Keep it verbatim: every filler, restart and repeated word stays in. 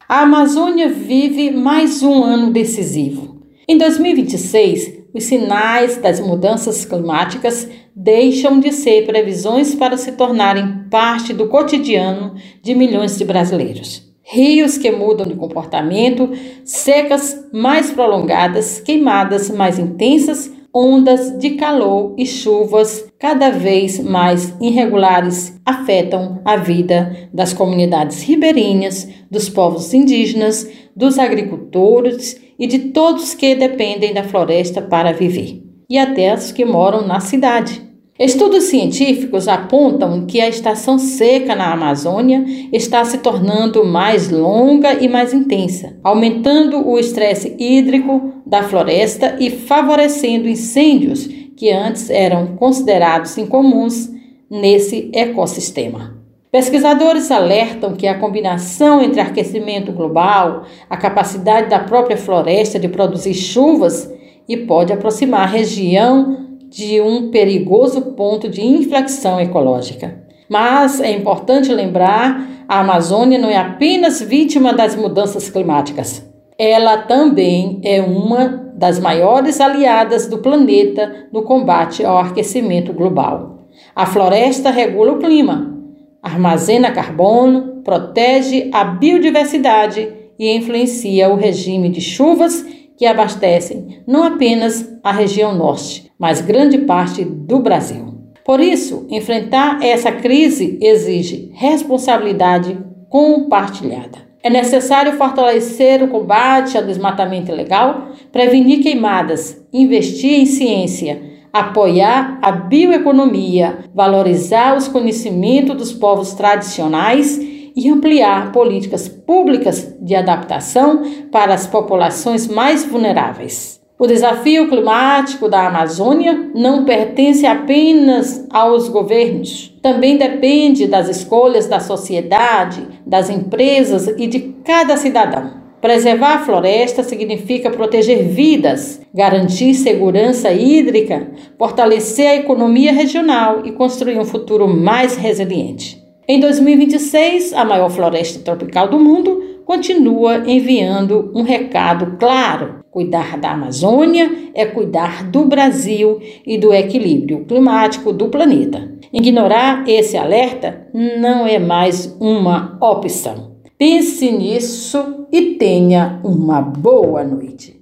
A Amazônia vive mais um ano decisivo. Em dois mil e vinte e seis, os sinais das mudanças climáticas deixam de ser previsões para se tornarem parte do cotidiano de milhões de brasileiros. Rios que mudam de comportamento, secas mais prolongadas, queimadas mais intensas, ondas de calor e chuvas cada vez mais irregulares afetam a vida das comunidades ribeirinhas, dos povos indígenas, dos agricultores e de todos que dependem da floresta para viver, e até os que moram na cidade. Estudos científicos apontam que a estação seca na Amazônia está se tornando mais longa e mais intensa, aumentando o estresse hídrico da floresta e favorecendo incêndios que antes eram considerados incomuns nesse ecossistema. Pesquisadores alertam que a combinação entre aquecimento global, a capacidade da própria floresta de produzir chuvas e pode aproximar a região de um perigoso ponto de inflexão ecológica. Mas é importante lembrar, a Amazônia não é apenas vítima das mudanças climáticas. Ela também é uma das maiores aliadas do planeta no combate ao aquecimento global. A floresta regula o clima, armazena carbono, protege a biodiversidade e influencia o regime de chuvas que abastecem não apenas a região norte, mas grande parte do Brasil. Por isso, enfrentar essa crise exige responsabilidade compartilhada. É necessário fortalecer o combate ao desmatamento ilegal, prevenir queimadas, investir em ciência, apoiar a bioeconomia, valorizar os conhecimentos dos povos tradicionais e ampliar políticas públicas de adaptação para as populações mais vulneráveis. O desafio climático da Amazônia não pertence apenas aos governos. Também depende das escolhas da sociedade, das empresas e de cada cidadão. Preservar a floresta significa proteger vidas, garantir segurança hídrica, fortalecer a economia regional e construir um futuro mais resiliente. Em dois mil e vinte e seis, a maior floresta tropical do mundo continua enviando um recado claro. Cuidar da Amazônia é cuidar do Brasil e do equilíbrio climático do planeta. Ignorar esse alerta não é mais uma opção. Pense nisso e tenha uma boa noite.